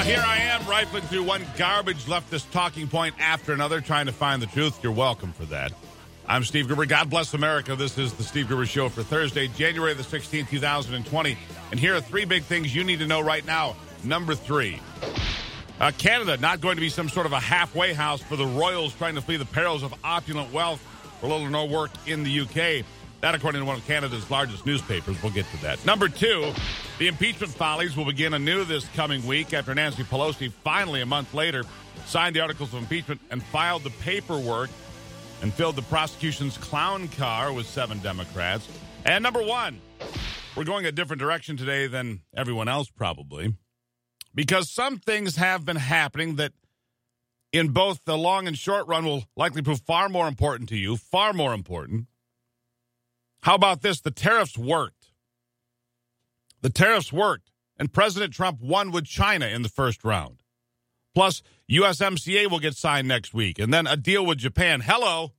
Here I am, rifling through one garbage leftist talking point after another, trying to find the truth. You're welcome for that. I'm Steve Gruber. God bless America. This is the Steve Gruber Show for Thursday, January the 16th, 2020. And here are three big things you need to know right now. Number three, Canada not going to be some sort of a halfway house for the royals trying to flee the perils of opulent wealth for little or no work in the UK. That, according to one of Canada's largest newspapers. We'll get to that. Number two, the impeachment follies will begin anew this coming week after Nancy Pelosi finally, a month later, signed the articles of impeachment and filed the paperwork and filled the prosecution's clown car with 7 Democrats. And number one, we're going a different direction today than everyone else probably, because some things have been happening that in both the long and short run will likely prove far more important to you, far more important. How about this? The tariffs worked. The tariffs worked, and President Trump won with China in the first round. Plus, USMCA will get signed next week, and then a deal with Japan. Hello.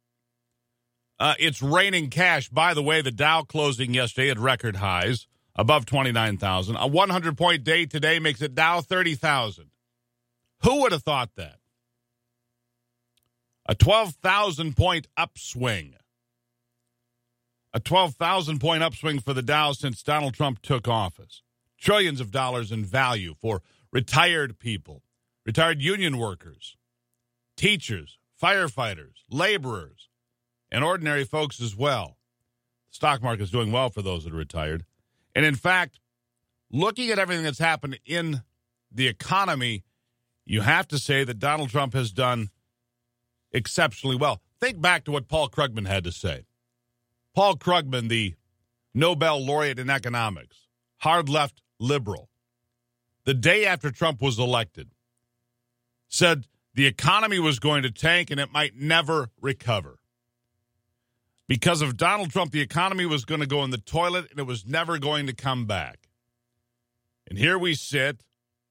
It's raining cash. By the way, the Dow closing yesterday at record highs, above 29,000. A 100-point day today makes it Dow 30,000. Who would have thought that? A 12,000-point upswing. A 12,000-point upswing for the Dow since Donald Trump took office. Trillions of dollars in value for retired people, retired union workers, teachers, firefighters, laborers, and ordinary folks as well. The stock market is doing well for those that are retired. And in fact, looking at everything that's happened in the economy, you have to say that Donald Trump has done exceptionally well. Think back to what Paul Krugman had to say. Paul Krugman, the Nobel laureate in economics, hard left liberal, the day after Trump was elected, said the economy was going to tank and it might never recover. Because of Donald Trump, the economy was going to go in the toilet and it was never going to come back. And here we sit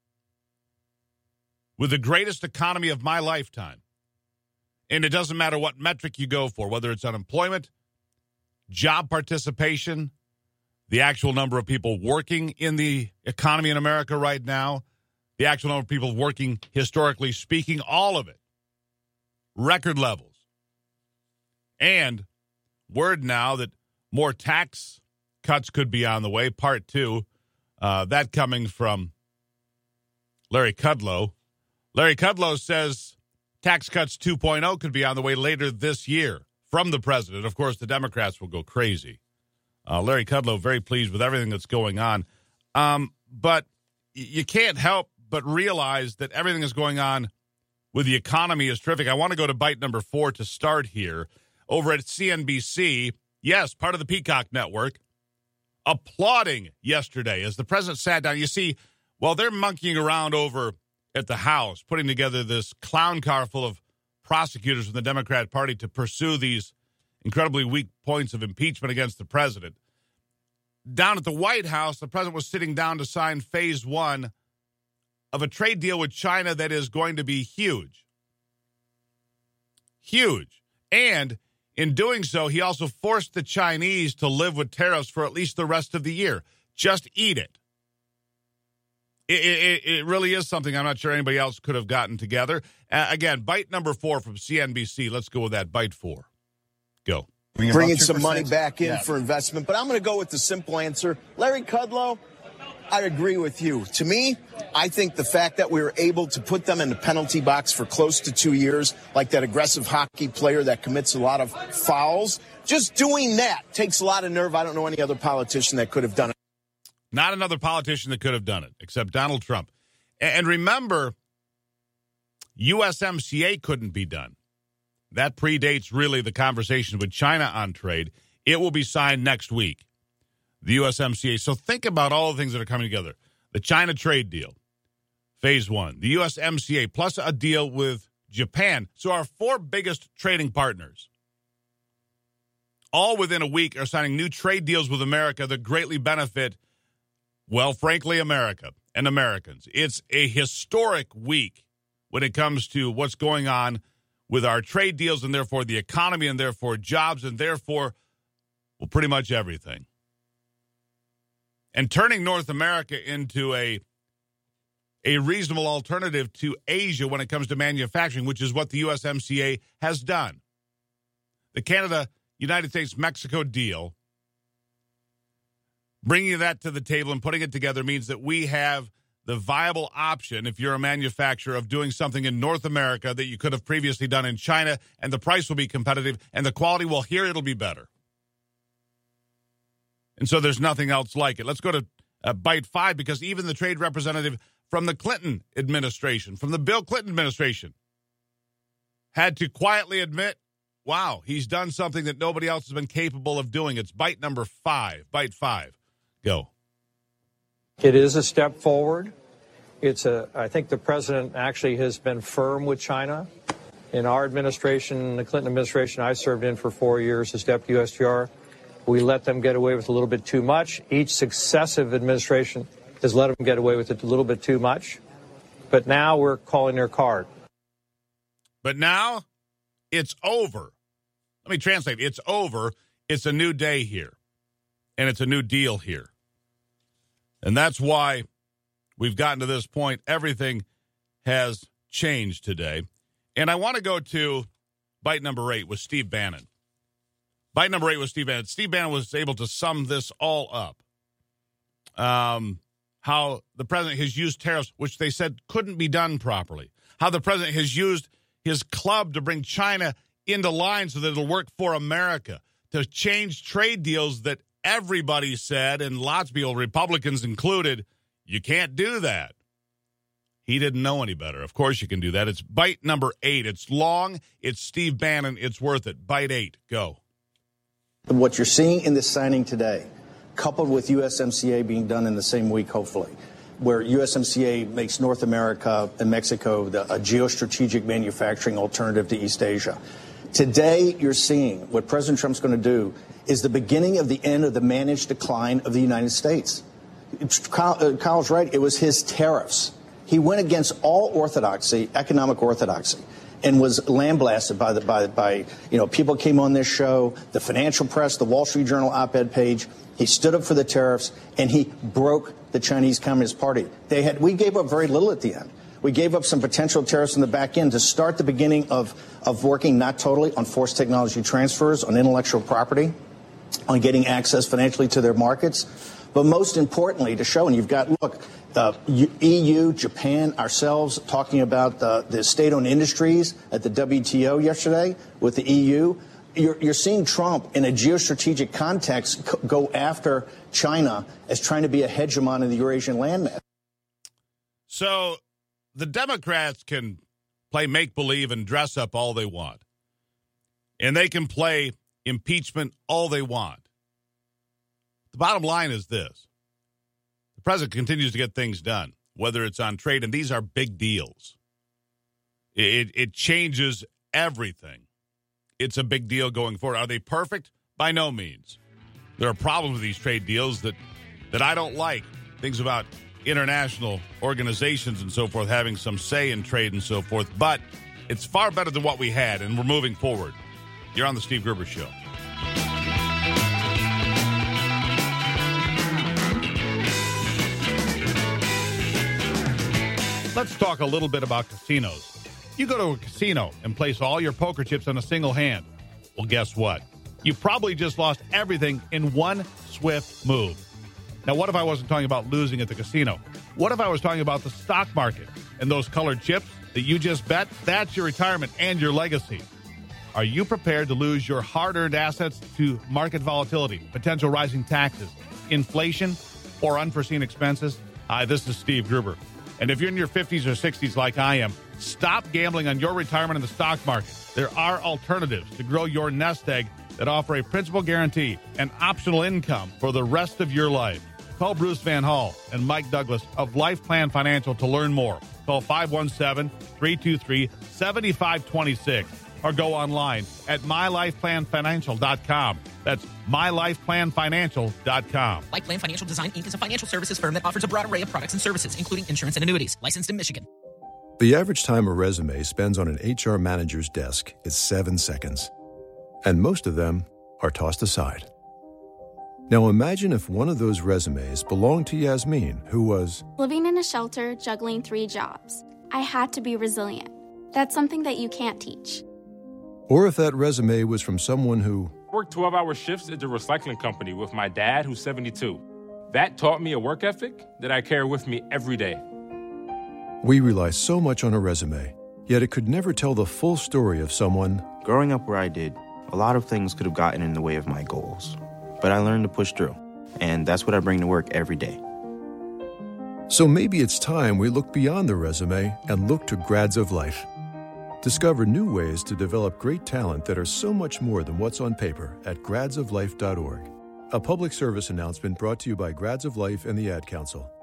with the greatest economy of my lifetime. And it doesn't matter what metric you go for, whether it's unemployment, job participation, the actual number of people working in the economy in America right now, the actual number of people working historically speaking, all of it. Record levels. And word now that more tax cuts could be on the way, part two. That coming from Larry Kudlow. Larry Kudlow says tax cuts 2.0 could be on the way later this year. From the president. Of course, the Democrats will go crazy. Larry Kudlow, very pleased with everything that's going on. But you can't help but realize that everything that's going on with the economy is terrific. I want to go to bite number 4 to start here. Over at CNBC, yes, part of the Peacock Network, applauding yesterday as the president sat down. You see, while they're monkeying around over at the House, putting together this clown car full of prosecutors from the Democrat Party to pursue these incredibly weak points of impeachment against the president. Down at the White House, the president was sitting down to sign phase 1 of a trade deal with China that is going to be huge. Huge. And in doing so, he also forced the Chinese to live with tariffs for at least the rest of the year. Just eat it. It really is something I'm not sure anybody else could have gotten together. Again, bite number 4 from CNBC. Let's go with that. Bite 4. Go. Bringing some money back in for investment. But I'm going to go with the simple answer. Larry Kudlow, I agree with you. To me, I think the fact that we were able to put them in the penalty box for close to 2 years, like that aggressive hockey player that commits a lot of fouls, just doing that takes a lot of nerve. I don't know any other politician that could have done it. Not another politician that could have done it, except Donald Trump. And remember, USMCA couldn't be done. That predates really the conversation with China on trade. It will be signed next week, the USMCA. So think about all the things that are coming together. The China trade deal, phase 1. The USMCA, plus a deal with Japan. So our 4 biggest trading partners, all within a week, are signing new trade deals with America that greatly benefit, well, frankly, America and Americans. It's a historic week when it comes to what's going on with our trade deals and therefore the economy and therefore jobs and therefore, well, pretty much everything. And turning North America into a a reasonable alternative to Asia when it comes to manufacturing, which is what the USMCA has done. The Canada-United States-Mexico deal, bringing that to the table and putting it together means that we have the viable option, if you're a manufacturer, of doing something in North America that you could have previously done in China, and the price will be competitive, and the quality, well, here it'll be better. And so there's nothing else like it. Let's go to Bite 5, because even the trade representative from the Clinton administration, from the Bill Clinton administration, had to quietly admit, wow, he's done something that nobody else has been capable of doing. It's bite number 5. Bite 5. Go. It is a step forward. I think the president actually has been firm with China. In our administration, the Clinton administration I served in for 4 years as deputy USTR, we let them get away with a little bit too much. Each successive administration has let them get away with it a little bit too much. But now we're calling their card. But now it's over. Let me translate. It's over. It's a new day here. And it's a new deal here. And that's why we've gotten to this point. Everything has changed today. And I want to go to bite number 8 with Steve Bannon. Bite number 8 with Steve Bannon. Steve Bannon was able to sum this all up. How the president has used tariffs, which they said couldn't be done properly. How the president has used his club to bring China into line so that it'll work for America, to change trade deals that everybody said, and lots of people, Republicans included, you can't do that. He didn't know any better. Of course you can do that. It's bite number 8. It's long. It's Steve Bannon. It's worth it. Bite 8. Go. What you're seeing in this signing today, coupled with USMCA being done in the same week, hopefully, where USMCA makes North America and Mexico a geostrategic manufacturing alternative to East Asia. Today, you're seeing what President Trump's going to do is the beginning of the end of the managed decline of the United States. Kyle's right. It was his tariffs. He went against all orthodoxy, economic orthodoxy, and was lambasted by people came on this show, the financial press, the Wall Street Journal op-ed page. He stood up for the tariffs, and he broke the Chinese Communist Party. We gave up very little at the end. We gave up some potential tariffs in the back end to start the beginning of working, not totally, on forced technology transfers, on intellectual property, on getting access financially to their markets. But most importantly, to show, and you've got, look, EU, Japan, ourselves talking about the state-owned industries at the WTO yesterday with the EU. You're seeing Trump in a geostrategic context go after China as trying to be a hegemon in the Eurasian landmass. So the Democrats can play make-believe and dress up all they want. And they can play impeachment all they want. The bottom line is this. The president continues to get things done, whether it's on trade, and these are big deals. It changes everything. It's a big deal going forward. Are they perfect? By no means. There are problems with these trade deals that I don't like. Things about international organizations and so forth having some say in trade and so forth. But it's far better than what we had, and we're moving forward. You're on the Steve Gruber Show. Let's talk a little bit about casinos. You go to a casino and place all your poker chips on a single hand. Well, guess what? You probably just lost everything in one swift move. Now, what if I wasn't talking about losing at the casino? What if I was talking about the stock market and those colored chips that you just bet? That's your retirement and your legacy. Are you prepared to lose your hard-earned assets to market volatility, potential rising taxes, inflation, or unforeseen expenses? Hi, this is Steve Gruber. And if you're in your 50s or 60s like I am, stop gambling on your retirement in the stock market. There are alternatives to grow your nest egg that offer a principal guarantee and optional income for the rest of your life. Call Bruce Van Hall and Mike Douglas of Life Plan Financial to learn more. Call 517-323-7526 or go online at mylifeplanfinancial.com. That's mylifeplanfinancial.com. Life Plan Financial Design, Inc. is a financial services firm that offers a broad array of products and services, including insurance and annuities. Licensed in Michigan. The average time a resume spends on an HR manager's desk is 7 seconds. And most of them are tossed aside. Now imagine if one of those resumes belonged to Yasmin, who was living in a shelter, juggling 3 jobs. I had to be resilient. That's something that you can't teach. Or if that resume was from someone who worked 12-hour shifts at the recycling company with my dad, who's 72. That taught me a work ethic that I carry with me every day. We rely so much on a resume, yet it could never tell the full story of someone. Growing up where I did, a lot of things could have gotten in the way of my goals. But I learned to push through, and that's what I bring to work every day. So maybe it's time we look beyond the resume and look to Grads of Life. Discover new ways to develop great talent that are so much more than what's on paper at gradsoflife.org. A public service announcement brought to you by Grads of Life and the Ad Council.